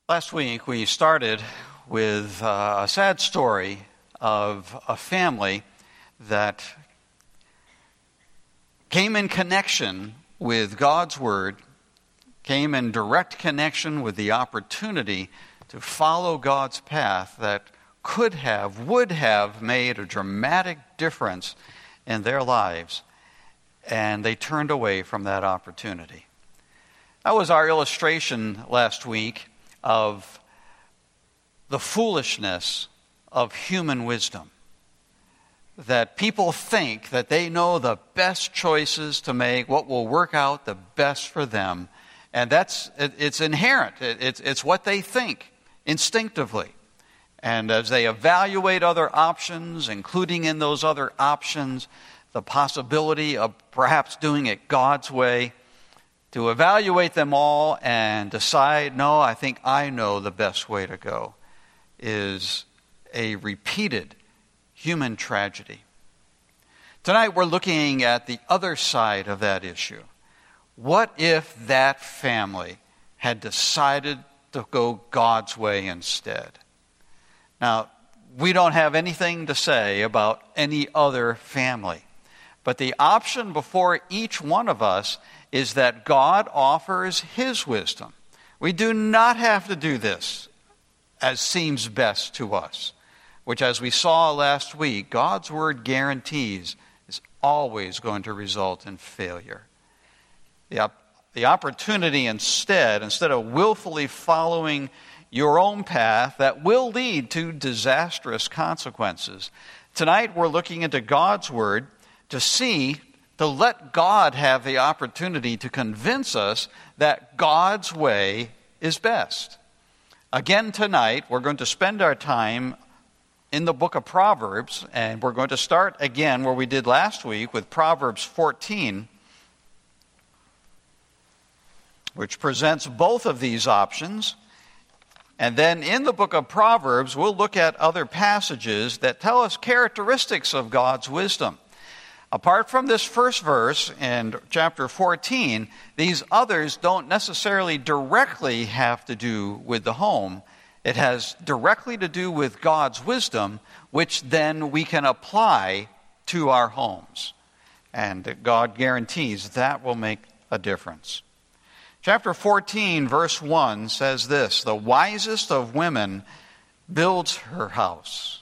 Last week we started with a sad story of a family that came in connection with God's Word, came in direct connection with the opportunity to follow God's path that would have made a dramatic difference in their lives, and they turned away from that opportunity. That was our illustration last week of the foolishness of human wisdom. That people think that they know the best choices to make, what will work out the best for them. And it's inherent. It's what they think instinctively. And as they evaluate other options, including in those other options, the possibility of perhaps doing it God's way, to evaluate them all and decide, no, I think I know the best way to go, is a repeated human tragedy. Tonight we're looking at the other side of that issue. What if that family had decided to go God's way instead? Now, we don't have anything to say about any other family, but the option before each one of us is that God offers His wisdom. We do not have to do this as seems best to us, which, as we saw last week, God's Word guarantees is always going to result in failure. The opportunity instead of willfully following your own path that will lead to disastrous consequences. Tonight we're looking into God's Word to let God have the opportunity to convince us that God's way is best. Again tonight, we're going to spend our time in the book of Proverbs, and we're going to start again where we did last week with Proverbs 14, which presents both of these options. And then in the book of Proverbs, we'll look at other passages that tell us characteristics of God's wisdom. Apart from this first verse in chapter 14, these others don't necessarily directly have to do with the home. It has directly to do with God's wisdom, which then we can apply to our homes. And God guarantees that will make a difference. Chapter 14, verse 1 says this: "The wisest of women builds her house,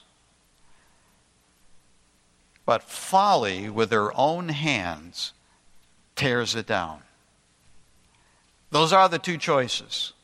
but folly with her own hands tears it down." Those are the two choices.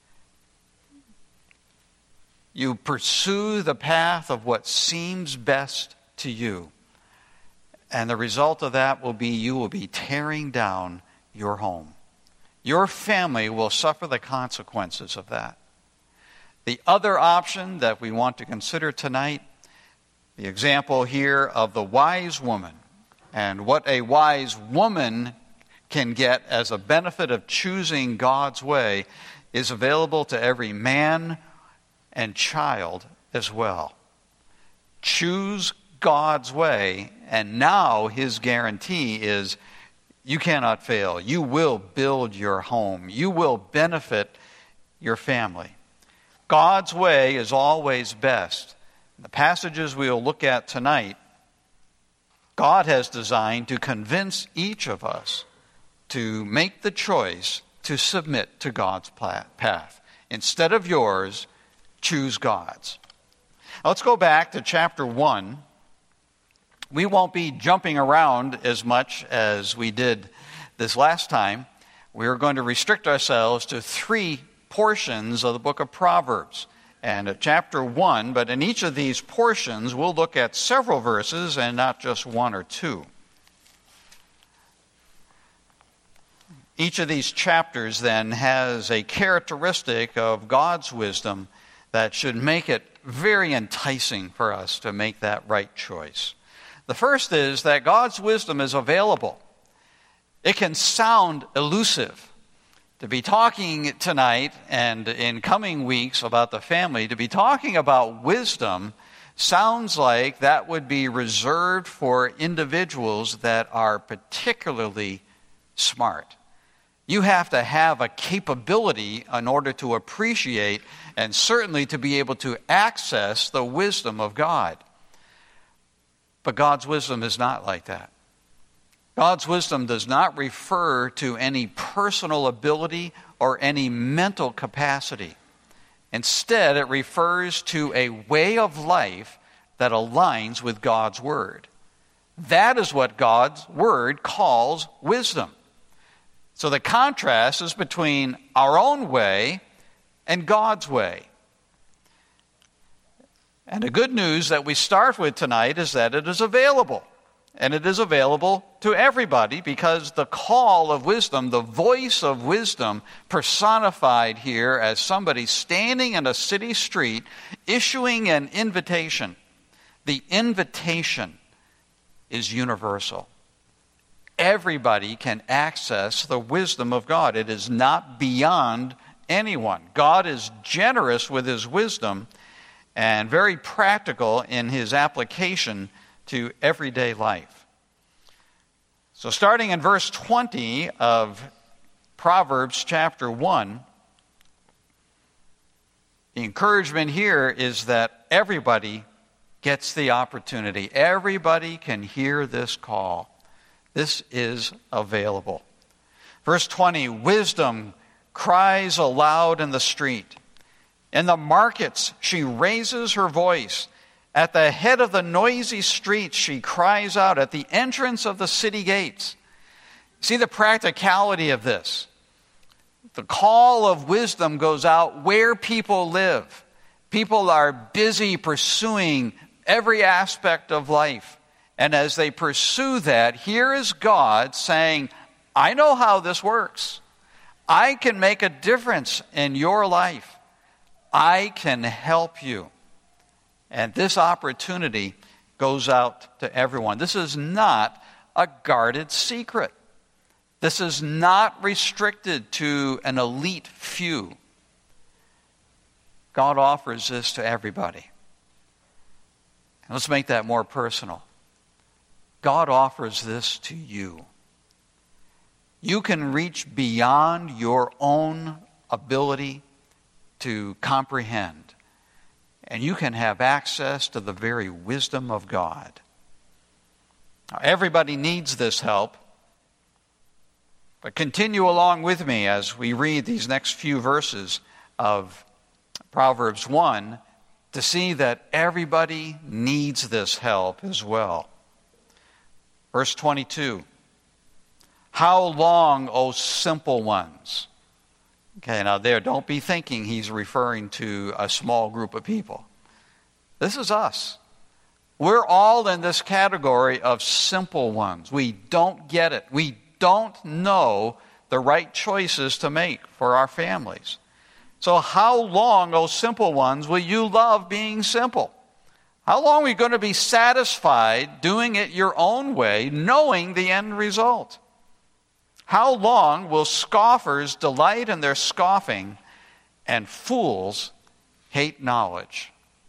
You pursue the path of what seems best to you, and the result of that will be you will be tearing down your home. Your family will suffer the consequences of that. The other option that we want to consider tonight, the example here of the wise woman, and what a wise woman can get as a benefit of choosing God's way, is available to every man and child as well. Choose God's way, and now His guarantee is you cannot fail. You will build your home. You will benefit your family. God's way is always best. The passages we will look at tonight, God has designed to convince each of us to make the choice to submit to God's path. Instead of yours, choose God's. Now let's go back to chapter 1. We won't be jumping around as much as we did this last time. We're going to restrict ourselves to 3 portions of the book of Proverbs and chapter 1, but in each of these portions we'll look at several verses and not just 1 or 2. Each of these chapters then has a characteristic of God's wisdom that should make it very enticing for us to make that right choice. The first is that God's wisdom is available. It can sound elusive. To be talking tonight and in coming weeks about the family, to be talking about wisdom sounds like that would be reserved for individuals that are particularly smart. You have to have a capability in order to appreciate and certainly to be able to access the wisdom of God. But God's wisdom is not like that. God's wisdom does not refer to any personal ability or any mental capacity. Instead, it refers to a way of life that aligns with God's Word. That is what God's Word calls wisdom. So the contrast is between our own way and God's way. And the good news that we start with tonight is that it is available. And it is available to everybody because the call of wisdom, the voice of wisdom, personified here as somebody standing in a city street issuing an invitation. The invitation is universal. Everybody can access the wisdom of God. It is not beyond anyone. God is generous with his wisdom and very practical in his application to everyday life. So starting in verse 20 of Proverbs chapter 1, the encouragement here is that everybody gets the opportunity. Everybody can hear this call. This is available. Verse 20, wisdom cries aloud in the street. In the markets she raises her voice. At the head of the noisy streets she cries out. At the entrance of the city gates. See the practicality of this. The call of wisdom goes out where people live. People are busy pursuing every aspect of life. And as they pursue that, here is God saying, I know how this works. I can make a difference in your life. I can help you. And this opportunity goes out to everyone. This is not a guarded secret. This is not restricted to an elite few. God offers this to everybody. And let's make that more personal. God offers this to you. You can reach beyond your own ability to comprehend. And you can have access to the very wisdom of God. Now, everybody needs this help. But continue along with me as we read these next few verses of Proverbs 1 to see that everybody needs this help as well. Verse 22. How long, O simple ones? Okay, now there, don't be thinking he's referring to a small group of people. This is us. We're all in this category of simple ones. We don't get it. We don't know the right choices to make for our families. So how long, O simple ones, will you love being simple? How long are you going to be satisfied doing it your own way, knowing the end result? How long will scoffers delight in their scoffing and fools hate knowledge?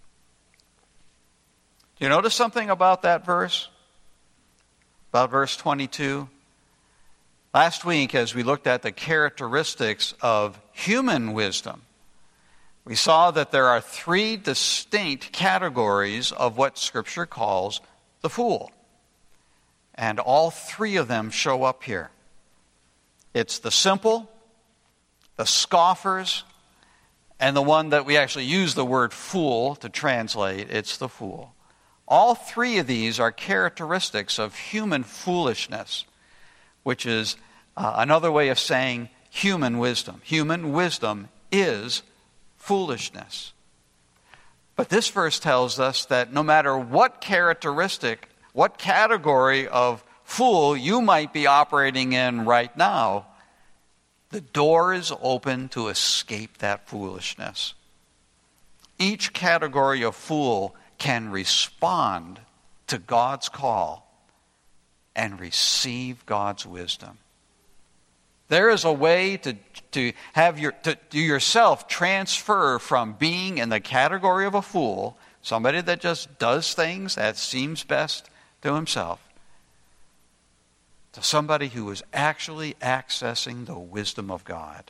Do you notice something about that verse? About verse 22? Last week, as we looked at the characteristics of human wisdom, we saw that there are three distinct categories of what Scripture calls the fool. And all three of them show up here. It's the simple, the scoffers, and the one that we actually use the word fool to translate. It's the fool. All three of these are characteristics of human foolishness, which is another way of saying human wisdom. Human wisdom is foolishness. But this verse tells us that no matter what characteristic, what category of fool you might be operating in right now, the door is open to escape that foolishness. Each category of fool can respond to God's call and receive God's wisdom. There is a way to have do yourself transfer from being in the category of a fool, somebody that just does things that seems best to himself, to somebody who is actually accessing the wisdom of God.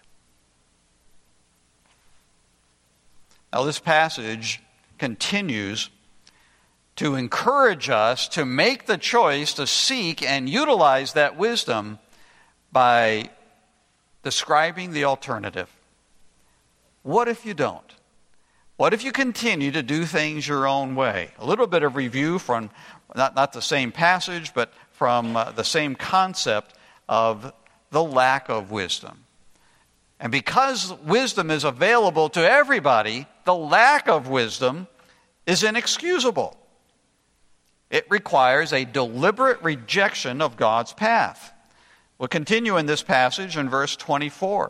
Now, this passage continues to encourage us to make the choice to seek and utilize that wisdom by describing the alternative. What if you don't? What if you continue to do things your own way? A little bit of review from not the same passage, but from the same concept of the lack of wisdom. And because wisdom is available to everybody, the lack of wisdom is inexcusable. It requires a deliberate rejection of God's path. We'll continue in this passage in verse 24.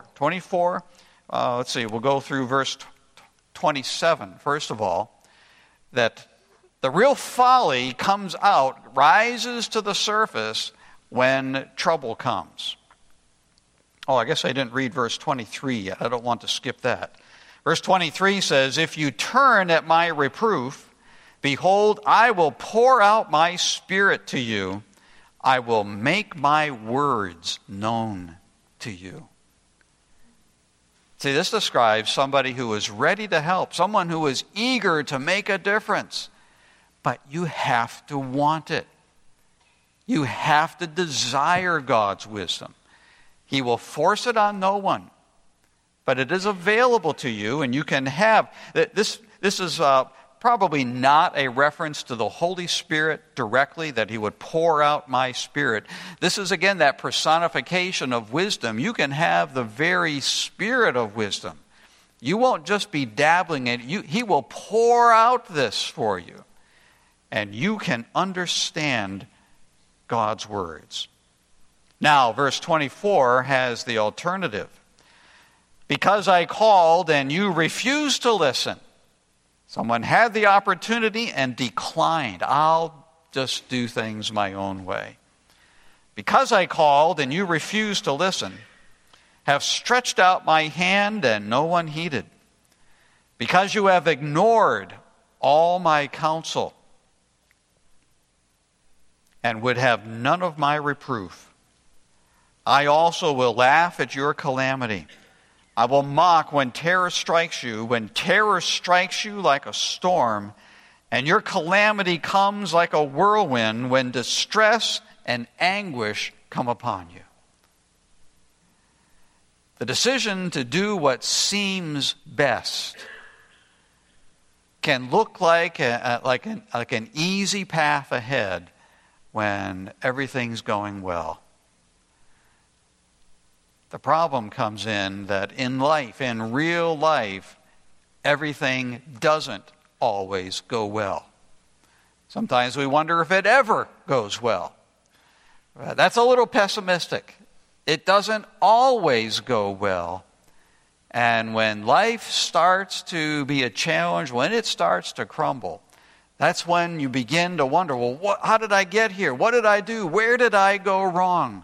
We'll go through verse 27. First of all, that the real folly comes out, rises to the surface when trouble comes. Oh, I guess I didn't read verse 23 yet. I don't want to skip that. Verse 23 says, "If you turn at my reproof, behold, I will pour out my spirit to you. I will make my words known to you." See, this describes somebody who is ready to help, someone who is eager to make a difference. But you have to want it. You have to desire God's wisdom. He will force it on no one. But it is available to you, and you can have. This is probably not a reference to the Holy Spirit directly, that he would pour out my spirit. This is, again, that personification of wisdom. You can have the very spirit of wisdom. You won't just be dabbling in it. He will pour out this for you. And you can understand God's words. Now, verse 24 has the alternative. "Because I called and you refused to listen." Someone had the opportunity and declined. "I'll just do things my own way." "Because I called and you refused to listen, have stretched out my hand and no one heeded. Because you have ignored all my counsel and would have none of my reproof, I also will laugh at your calamity. I will mock when terror strikes you like a storm, and your calamity comes like a whirlwind when distress and anguish come upon you." The decision to do what seems best can look like an easy path ahead when everything's going well. The problem comes in that in life, in real life, everything doesn't always go well. Sometimes we wonder if it ever goes well. That's a little pessimistic. It doesn't always go well. And when life starts to be a challenge, when it starts to crumble, that's when you begin to wonder, well, how did I get here? What did I do? Where did I go wrong?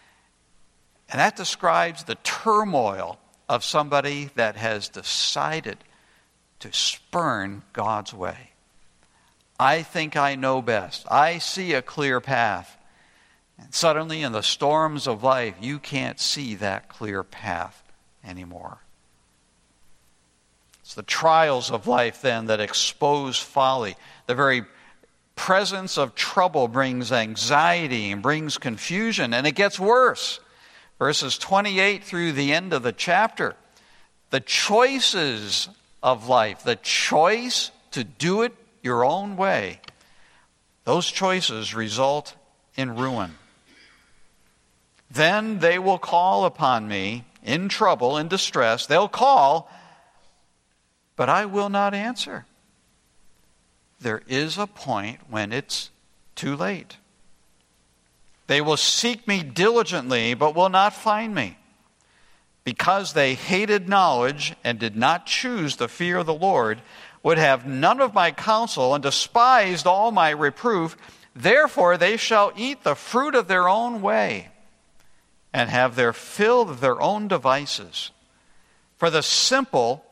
And that describes the turmoil of somebody that has decided to spurn God's way. I think I know best. I see a clear path. And suddenly in the storms of life, you can't see that clear path anymore. It's the trials of life then that expose folly. The very presence of trouble brings anxiety and brings confusion, and it gets worse. Verses 28 through the end of the chapter, the choices of life, the choice to do it your own way, those choices result in ruin. "Then they will call upon me in trouble, in distress. They'll call, but I will not answer." There is a point when it's too late. "They will seek me diligently, but will not find me. Because they hated knowledge and did not choose the fear of the Lord, would have none of my counsel, and despised all my reproof, therefore they shall eat the fruit of their own way, and have their fill of their own devices. For the simple,"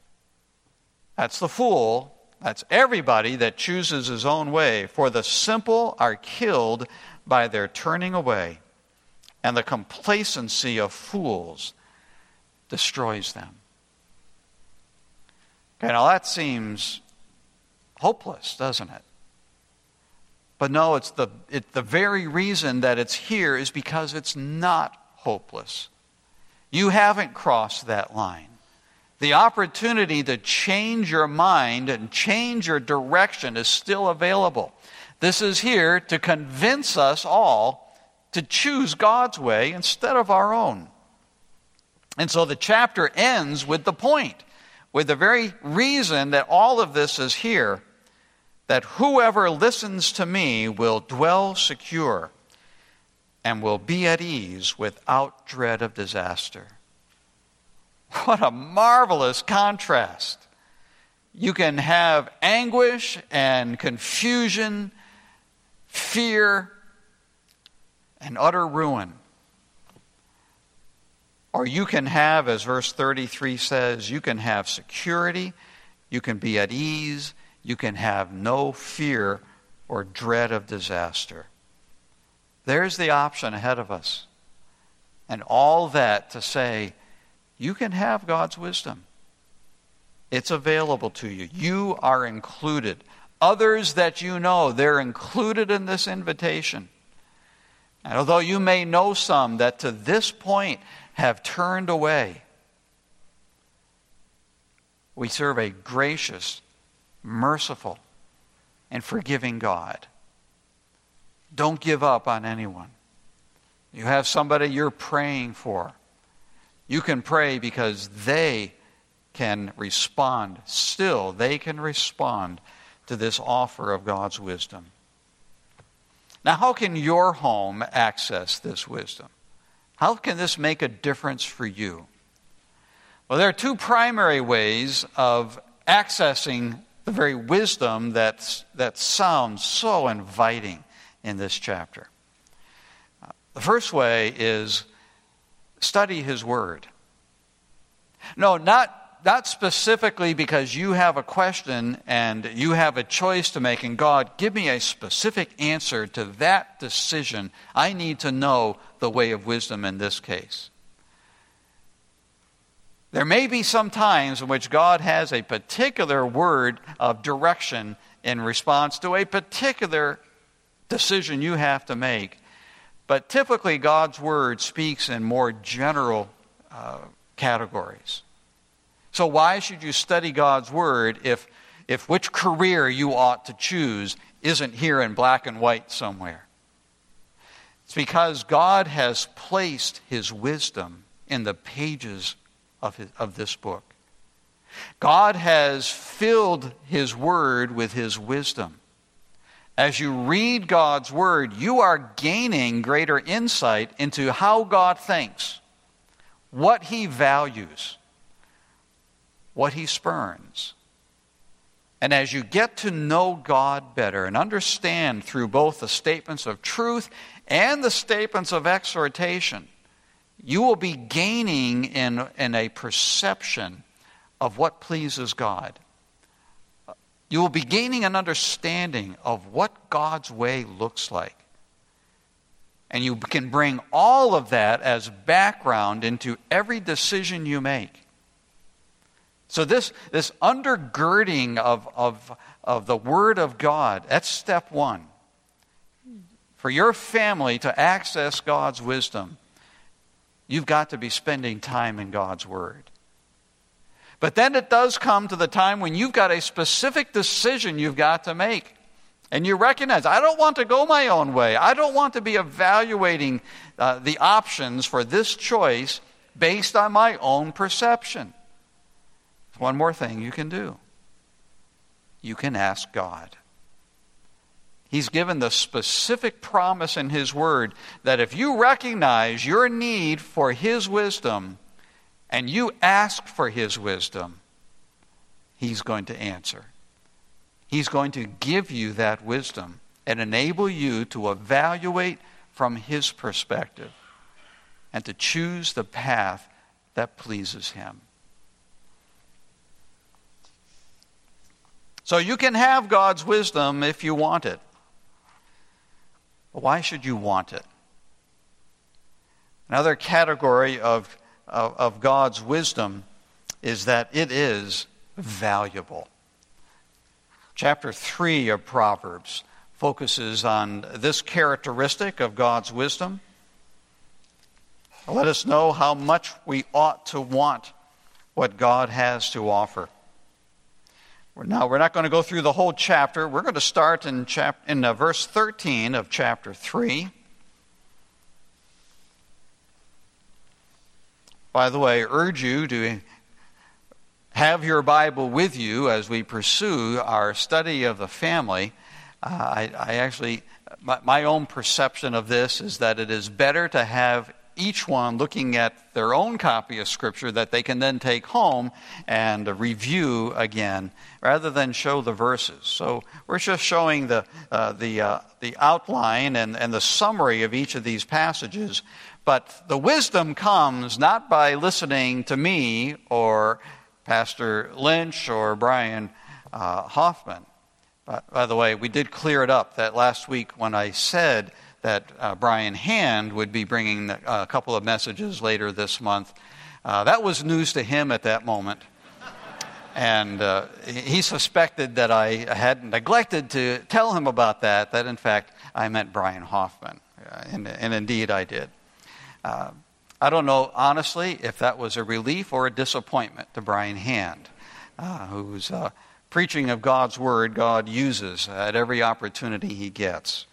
that's the fool, that's everybody that chooses his own way, "for the simple are killed by their turning away, and the complacency of fools destroys them. Okay, now that seems hopeless, doesn't it? But no, it's the very reason that it's here is because it's not hopeless. You haven't crossed that line. The opportunity to change your mind and change your direction is still available. This is here to convince us all to choose God's way instead of our own. And so the chapter ends with the point, with the very reason that all of this is here, that whoever listens to me will dwell secure and will be at ease without dread of disaster. What a marvelous contrast. You can have anguish and confusion, fear, and utter ruin. Or you can have, as verse 33 says, you can have security, you can be at ease, you can have no fear or dread of disaster. There's the option ahead of us. And all that to say, you can have God's wisdom. It's available to you. You are included. Others that you know, they're included in this invitation. And although you may know some that to this point have turned away, we serve a gracious, merciful, and forgiving God. Don't give up on anyone. You have somebody you're praying for. You can pray because they can respond. Still, they can respond to this offer of God's wisdom. Now, how can your home access this wisdom? How can this make a difference for you? Well, there are two primary ways of accessing the very wisdom that sounds so inviting in this chapter. The first way is study His Word. No, not specifically because you have a question and you have a choice to make, and God, give me a specific answer to that decision. I need to know the way of wisdom in this case. There may be some times in which God has a particular word of direction in response to a particular decision you have to make. But typically God's word speaks in more general categories. So why should you study God's word if which career you ought to choose isn't here in black and white somewhere? It's because God has placed His wisdom in the pages of this book. God has filled His word with His wisdom. As you read God's word, you are gaining greater insight into how God thinks, what He values, what He spurns. And as you get to know God better and understand through both the statements of truth and the statements of exhortation, you will be gaining in a perception of what pleases God. You will be gaining an understanding of what God's way looks like. And you can bring all of that as background into every decision you make. So this undergirding of the Word of God, that's step one. For your family to access God's wisdom, you've got to be spending time in God's Word. But then it does come to the time when you've got a specific decision you've got to make. And you recognize, I don't want to go my own way. I don't want to be evaluating the options for this choice based on my own perception. One more thing you can do. You can ask God. He's given the specific promise in His Word that if you recognize your need for His wisdom and you ask for His wisdom, He's going to answer. He's going to give you that wisdom and enable you to evaluate from His perspective and to choose the path that pleases Him. So you can have God's wisdom if you want it. But why should you want it? Another category of God's wisdom is that it is valuable. Chapter 3 of Proverbs focuses on this characteristic of God's wisdom. Let us know how much we ought to want what God has to offer. We're not going to go through the whole chapter. We're going to start in verse 13 of chapter 3. By the way, I urge you to have your Bible with you as we pursue our study of the family. My own perception of this is that it is better to have each one looking at their own copy of Scripture that they can then take home and review again, rather than show the verses. So we're just showing the outline and the summary of each of these passages. But the wisdom comes not by listening to me or Pastor Lynch or Brian Hoffman. By the way, we did clear it up that last week when I said that Brian Hand would be bringing a couple of messages later this month. That was news to him at that moment. And he suspected that I had neglected to tell him about that in fact I meant Brian Hoffman. And indeed I did. I don't know, honestly, if that was a relief or a disappointment to Brian Hand, whose preaching of God's Word God uses at every opportunity he gets.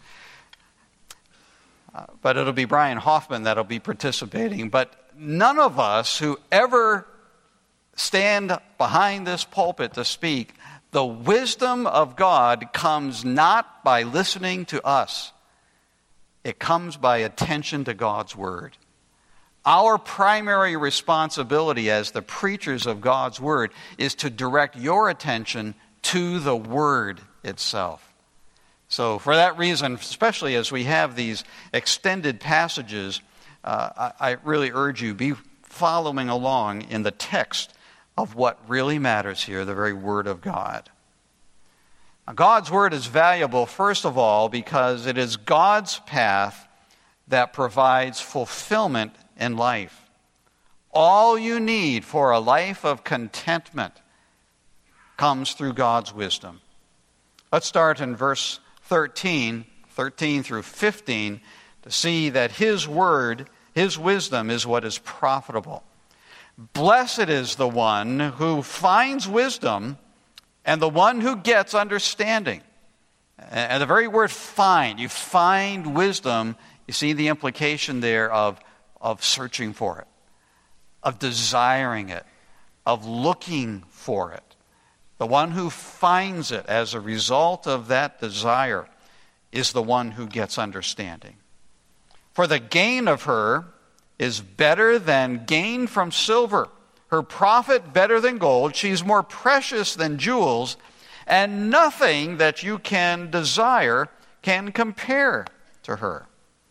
But it'll be Brian Hoffman that'll be participating. But none of us who ever stand behind this pulpit to speak, the wisdom of God comes not by listening to us. It comes by attention to God's Word. Our primary responsibility as the preachers of God's Word is to direct your attention to the Word itself. So for that reason, especially as we have these extended passages, I really urge you, be following along in the text of what really matters here, the very Word of God. Now, God's Word is valuable, first of all, because it is God's path that provides fulfillment in life. All you need for a life of contentment comes through God's wisdom. Let's start in verse 13 through 15, to see that His Word, His wisdom is what is profitable. Blessed is the one who finds wisdom and the one who gets understanding. And the very word find, you find wisdom, you see the implication there of searching for it, of desiring it, of looking for it. The one who finds it as a result of that desire is the one who gets understanding. For the gain of her is better than gain from silver, her profit better than gold. She's more precious than jewels, and nothing that you can desire can compare to her.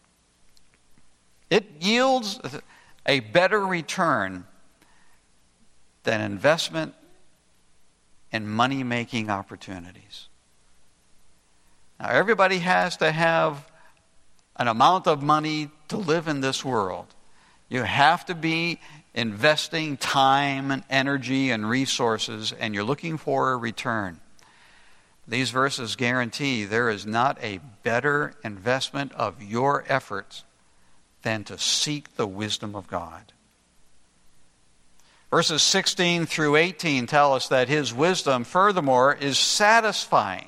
It yields a better return than investment in money-making opportunities. Now, everybody has to have an amount of money to live in this world. You have to be investing time and energy and resources, and you're looking for a return. These verses guarantee there is not a better investment of your efforts than to seek the wisdom of God. Verses 16 through 18 tell us that His wisdom, furthermore, is satisfying.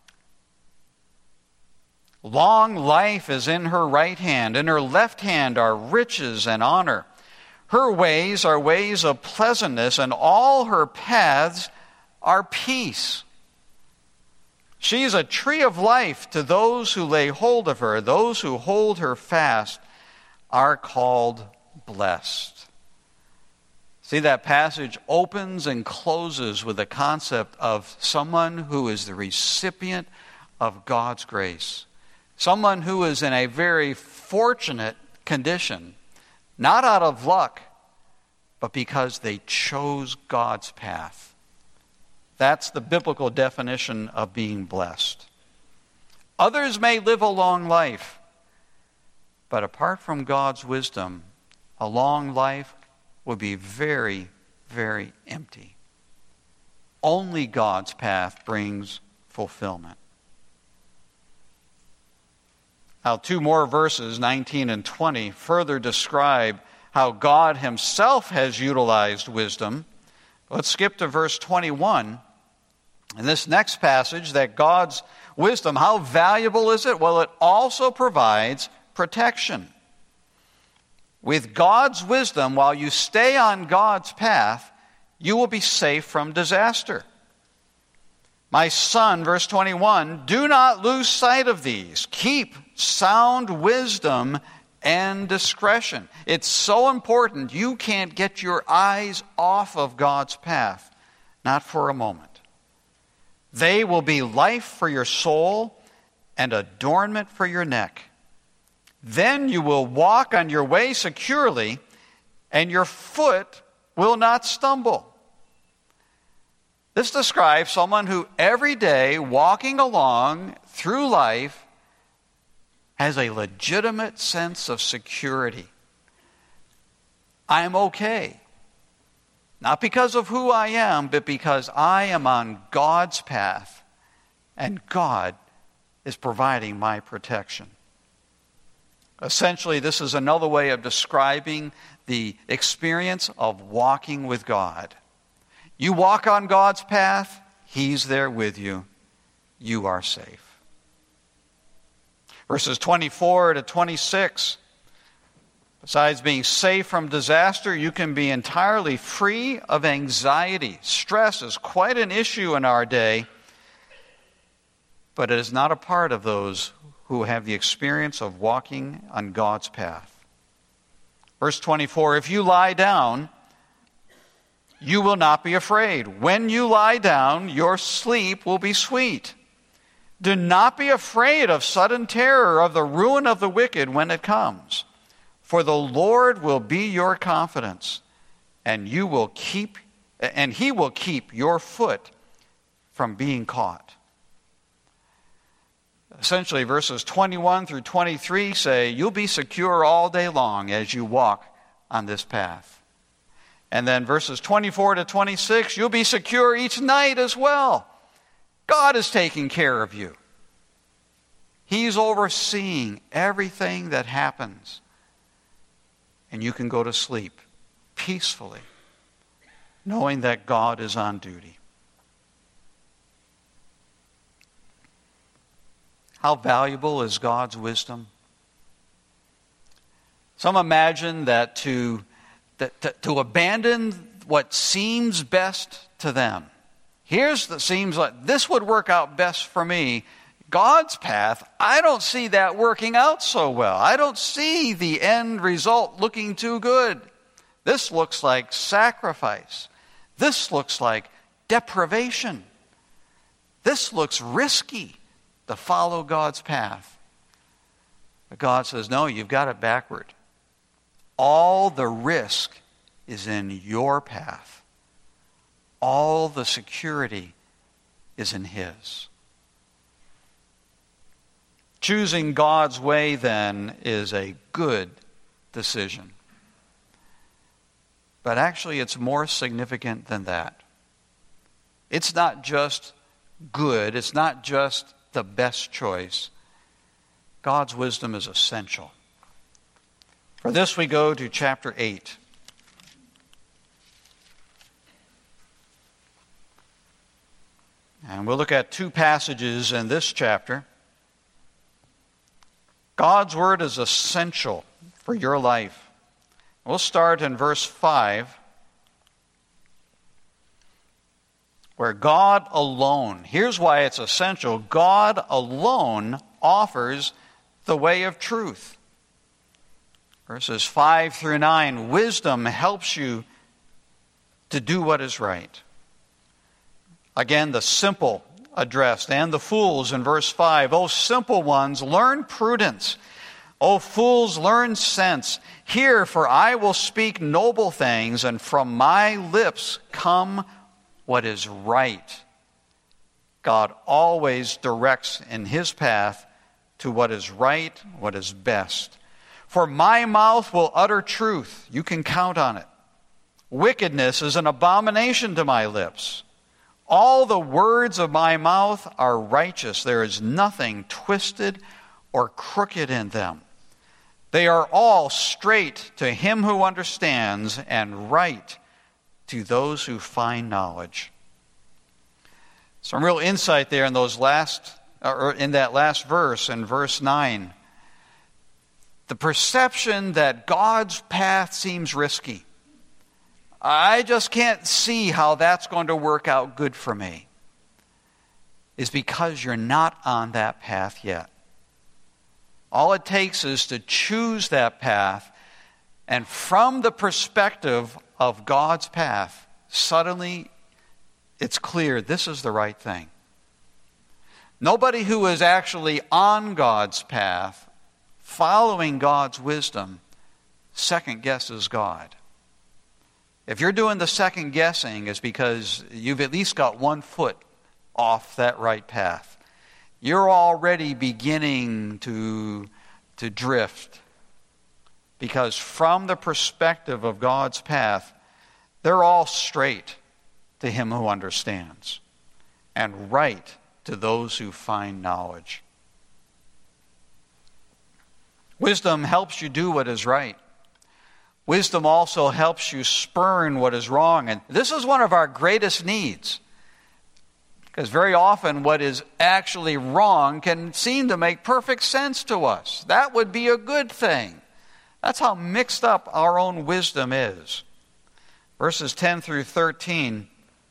Long life is in her right hand. In her left hand are riches and honor. Her ways are ways of pleasantness, and all her paths are peace. She is a tree of life to those who lay hold of her. Those who hold her fast are called blessed. See, that passage opens and closes with the concept of someone who is the recipient of God's grace. Someone who is in a very fortunate condition, not out of luck, but because they chose God's path. That's the biblical definition of being blessed. Others may live a long life, but apart from God's wisdom, a long life would be very, very empty. Only God's path brings fulfillment. Now, 2 more verses, 19 and 20, further describe how God himself has utilized wisdom. Let's skip to verse 21. In this next passage, that God's wisdom, how valuable is it? Well, it also provides protection. With God's wisdom, while you stay on God's path, you will be safe from disaster. My son, verse 21, do not lose sight of these. Keep sound wisdom and discretion. It's so important you can't get your eyes off of God's path, not for a moment. They will be life for your soul and adornment for your neck. Then you will walk on your way securely, and your foot will not stumble. This describes someone who every day walking along through life has a legitimate sense of security. I'm okay. Not because of who I am, but because I am on God's path, and God is providing my protection. Essentially, this is another way of describing the experience of walking with God. You walk on God's path, He's there with you. You are safe. Verses 24 to 26. Besides being safe from disaster, you can be entirely free of anxiety. Stress is quite an issue in our day, but it is not a part of those who have the experience of walking on God's path. Verse 24, if you lie down, you will not be afraid. When you lie down, your sleep will be sweet. Do not be afraid of sudden terror, of the ruin of the wicked when it comes. For the Lord will be your confidence, and He will keep your foot from being caught. Essentially, verses 21 through 23 say, you'll be secure all day long as you walk on this path. And then verses 24 to 26, you'll be secure each night as well. God is taking care of you. He's overseeing everything that happens. And you can go to sleep peacefully, knowing that God is on duty. How valuable is God's wisdom? Some imagine that to abandon what seems best to them. Seems like this would work out best for me. God's path, I don't see that working out so well. I don't see the end result looking too good. This looks like sacrifice. This looks like deprivation. This looks risky to follow God's path. But God says, no, you've got it backward. All the risk is in your path. All the security is in His. Choosing God's way, then, is a good decision. But actually, it's more significant than that. It's not just good. It's not just the best choice. God's wisdom is essential. For this, we go to chapter 8. And we'll look at 2 passages in this chapter. God's word is essential for your life. We'll start in verse 5, where God alone, here's why it's essential, God alone offers the way of truth. Verses 5 through 9, wisdom helps you to do what is right. Again, the simple addressed, and the fools in verse 5. O simple ones, learn prudence. O fools, learn sense. Hear, for I will speak noble things, and from my lips come what is right. God always directs in His path to what is right, what is best. For my mouth will utter truth. You can count on it. Wickedness is an abomination to my lips. All the words of my mouth are righteous. There is nothing twisted or crooked in them. They are all straight to him who understands, and right to those who find knowledge. Some real insight there in that last verse, in verse 9. The perception that God's path seems risky. I just can't see how that's going to work out good for me, is because you're not on that path yet. All it takes is to choose that path, and from the perspective of God's path, suddenly it's clear this is the right thing. Nobody who is actually on God's path, following God's wisdom, second guesses God. If you're doing the second guessing, it's because you've at least got 1 foot off that right path. You're already beginning to drift. Because from the perspective of God's path, they're all straight to him who understands, and right to those who find knowledge. Wisdom helps you do what is right. Wisdom also helps you spurn what is wrong. And this is one of our greatest needs. Because very often what is actually wrong can seem to make perfect sense to us. That would be a good thing. That's how mixed up our own wisdom is. Verses 10 through 13.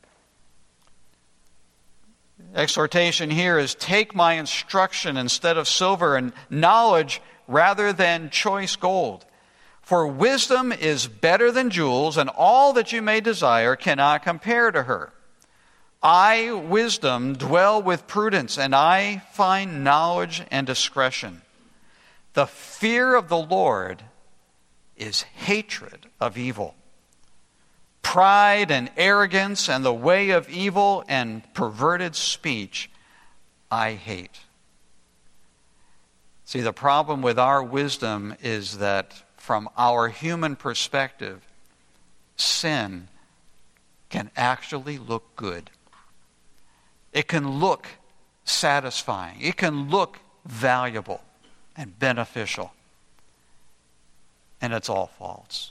Exhortation here is, take my instruction instead of silver, and knowledge rather than choice gold. For wisdom is better than jewels, and all that you may desire cannot compare to her. I, wisdom, dwell with prudence, and I find knowledge and discretion. The fear of the Lord is hatred of evil. Pride and arrogance and the way of evil and perverted speech I hate. See, the problem with our wisdom is that from our human perspective, sin can actually look good. It can look satisfying. It can look valuable and beneficial. And it's all false.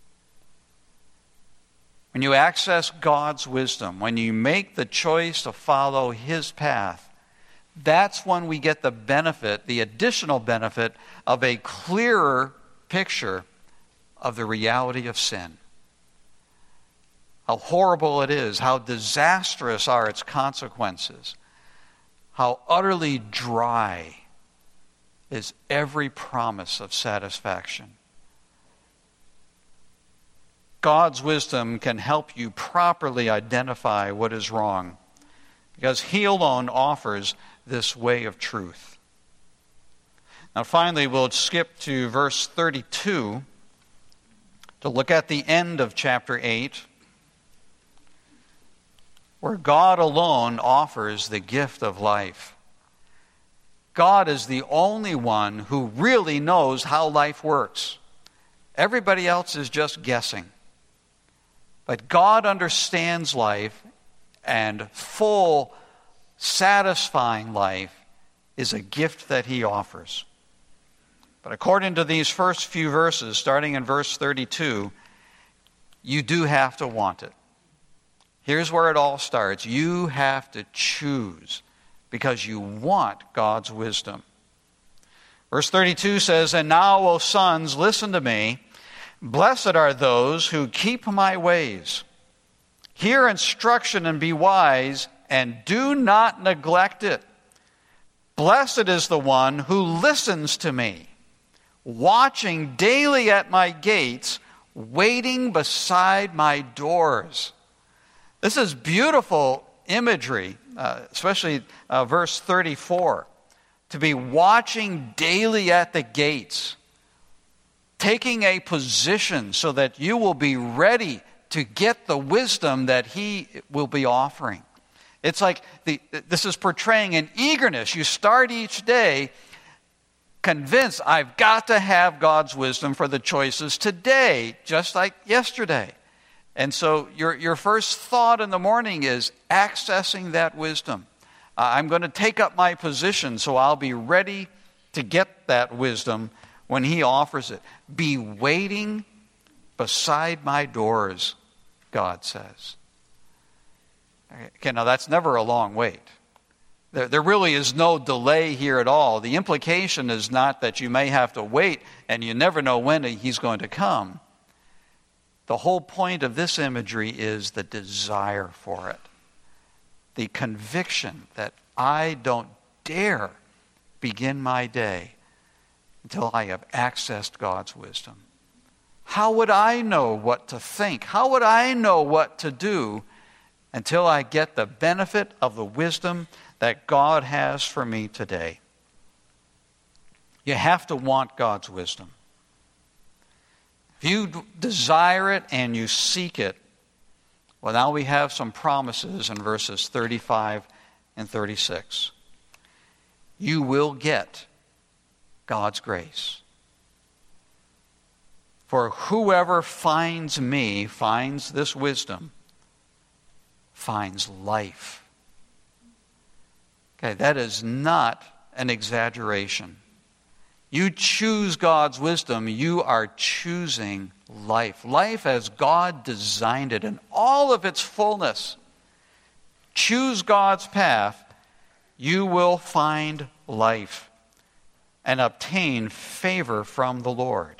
When you access God's wisdom, when you make the choice to follow his path, that's when we get the benefit, the additional benefit of a clearer picture of the reality of sin. How horrible it is, how disastrous are its consequences, how utterly dry is every promise of satisfaction. God's wisdom can help you properly identify what is wrong, because he alone offers this way of truth. Now finally, we'll skip to verse 32 to look at the end of chapter 8, where God alone offers the gift of life. God is the only one who really knows how life works. Everybody else is just guessing. But God understands life, and full, satisfying life is a gift that he offers. But according to these first few verses, starting in verse 32, you do have to want it. Here's where it all starts. You have to choose because you want God's wisdom. Verse 32 says, "And now, O sons, listen to me. Blessed are those who keep my ways. Hear instruction and be wise, and do not neglect it. Blessed is the one who listens to me, watching daily at my gates, waiting beside my doors." This is beautiful imagery, especially verse 34. To be watching daily at the gates, taking a position so that you will be ready to get the wisdom that he will be offering. It's like this is portraying an eagerness. You start each day convinced I've got to have God's wisdom for the choices today, just like yesterday. And so your first thought in the morning is accessing that wisdom. I'm going to take up my position so I'll be ready to get that wisdom when he offers it. Be waiting beside my doors, God says. Okay, now that's never a long wait. There really is no delay here at all. The implication is not that you may have to wait and you never know when he's going to come. The whole point of this imagery is the desire for it. The conviction that I don't dare begin my day until I have accessed God's wisdom. How would I know what to think? How would I know what to do until I get the benefit of the wisdom that God has for me today? You have to want God's wisdom. If you desire it and you seek it, well, now we have some promises in verses 35 and 36. You will get God's grace. For whoever finds me, finds this wisdom, finds life. Okay, that is not an exaggeration. You choose God's wisdom, you are choosing life. Life as God designed it in all of its fullness. Choose God's path, you will find life and obtain favor from the Lord.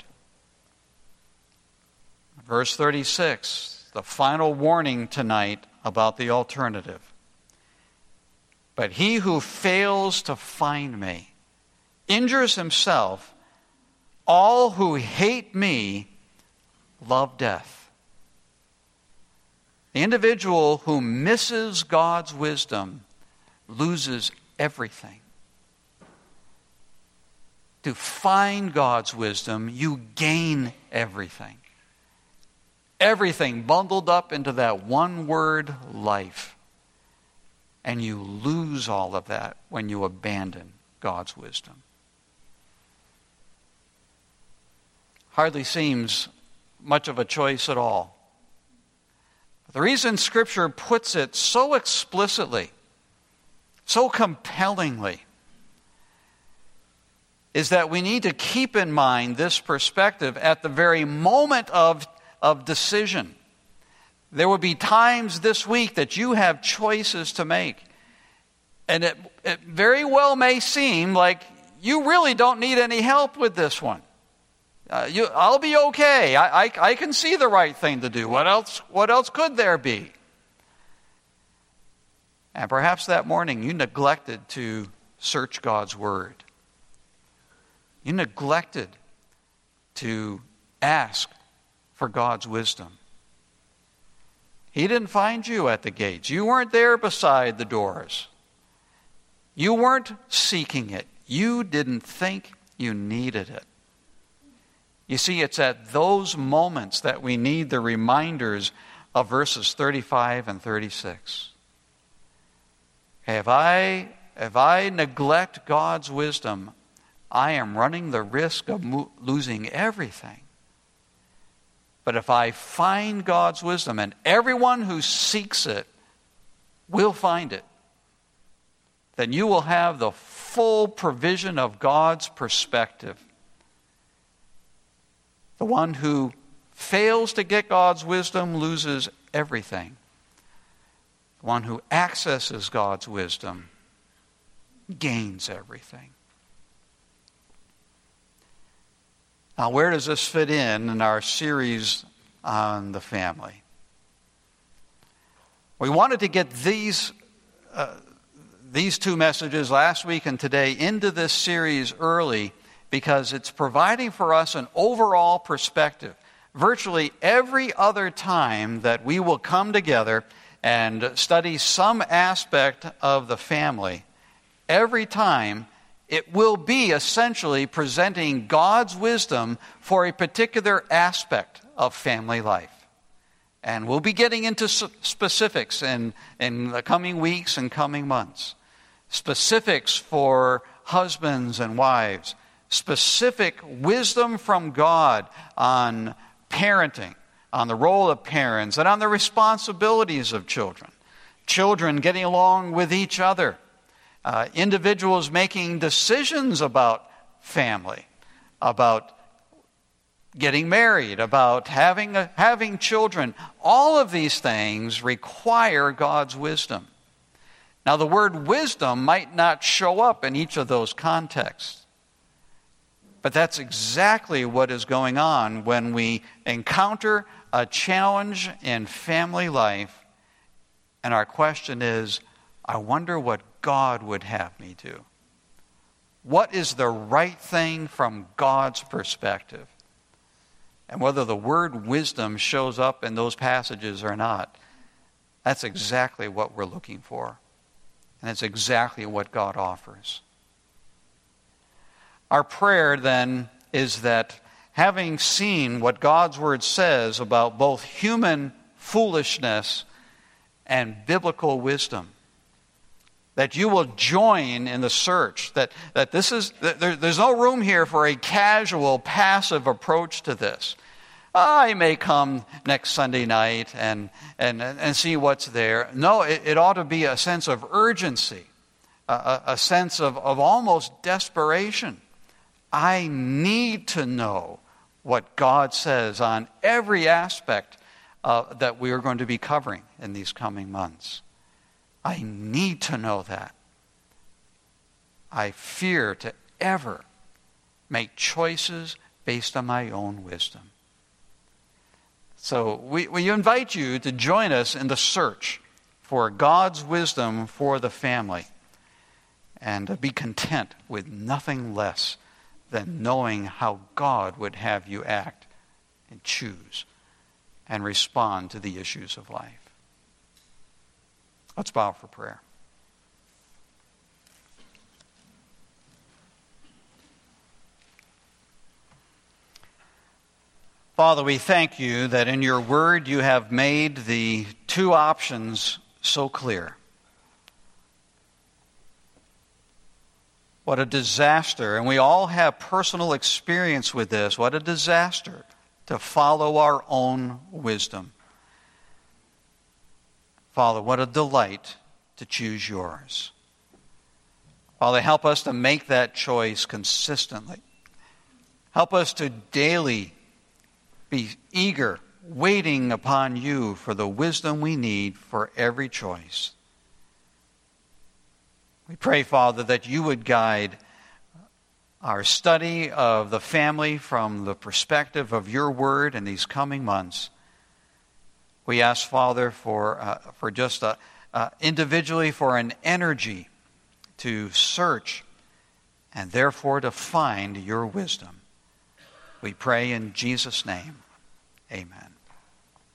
Verse 36, the final warning tonight about the alternative. But he who fails to find me injures himself. All who hate me love death. The individual who misses God's wisdom loses everything. To find God's wisdom, you gain everything. Everything bundled up into that one word, life. And you lose all of that when you abandon God's wisdom. Hardly seems much of a choice at all. The reason Scripture puts it so explicitly, so compellingly, is that we need to keep in mind this perspective at the very moment of decision. There will be times this week that you have choices to make. And it very well may seem like you really don't need any help with this one. I'll be okay. I can see the right thing to do. What else could there be? And perhaps that morning you neglected to search God's Word. You neglected to ask for God's wisdom. He didn't find you at the gates. You weren't there beside the doors. You weren't seeking it. You didn't think you needed it. You see, it's at those moments that we need the reminders of verses 35 and 36. Okay, if I neglect God's wisdom, I am running the risk of losing everything. But if I find God's wisdom, and everyone who seeks it will find it, then you will have the full provision of God's perspective. The one who fails to get God's wisdom loses everything. The one who accesses God's wisdom gains everything. Now, where does this fit in our series on the family? We wanted to get these two messages last week and today into this series early because it's providing for us an overall perspective. Virtually every other time that we will come together and study some aspect of the family, every time it will be essentially presenting God's wisdom for a particular aspect of family life. And we'll be getting into specifics in the coming weeks and coming months. Specifics for husbands and wives. specific wisdom from God on parenting, on the role of parents, and on the responsibilities of children. Children getting along with each other. Individuals making decisions about family, about getting married, about having children. All of these things require God's wisdom. Now, the word wisdom might not show up in each of those contexts, but that's exactly what is going on when we encounter a challenge in family life, and our question is, I wonder what God would have me do. What is the right thing from God's perspective? And whether the word wisdom shows up in those passages or not, that's exactly what we're looking for. And it's exactly what God offers. Our prayer then is that, having seen what God's word says about both human foolishness and biblical wisdom, that you will join in the search, that there's no room here for a casual, passive approach to this. I may come next Sunday night and see what's there. No, it ought to be a sense of urgency, a sense of almost desperation. I need to know what God says on every aspect that we are going to be covering in these coming months. I need to know that. I fear to ever make choices based on my own wisdom. So we invite you to join us in the search for God's wisdom for the family, and be content with nothing less than knowing how God would have you act and choose and respond to the issues of life. Let's bow for prayer. Father, we thank you that in your word you have made the two options so clear. What a disaster, and we all have personal experience with this, what a disaster to follow our own wisdom. Father, what a delight to choose yours. Father, help us to make that choice consistently. Help us to daily be eager, waiting upon you for the wisdom we need for every choice. We pray, Father, that you would guide our study of the family from the perspective of your word in these coming months. We ask, Father, for just individually for an energy to search and therefore to find your wisdom. We pray in Jesus' name. Amen.